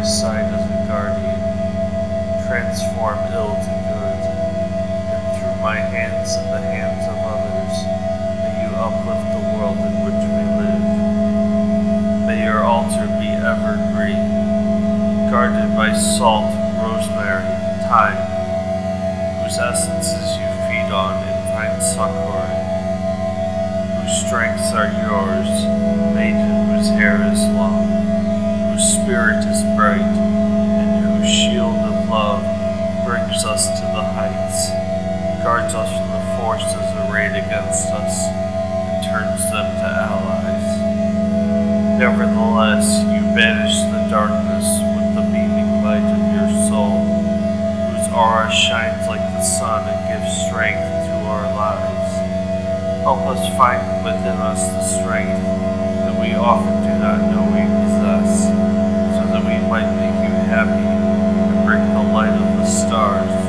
side as a guardian, transform ill to good, and through my hands and the hands of others, may you uplift the world in which we live. May your altar be evergreen, guarded by salt, rosemary, thyme, whose essences you feed on and find succor in, whose strengths are yours, maiden whose hair is long, whose spirit is bright, and whose shield of love brings us to the heights, guards us from the forces arrayed against us, and turns them to allies. Nevertheless, you banish the darkness with the beaming light of your soul, whose aura shines like the sun and gives strength to our lives. Help us find within us the strength that we often do not know we possess, so that we might make you happy and bring the light of the stars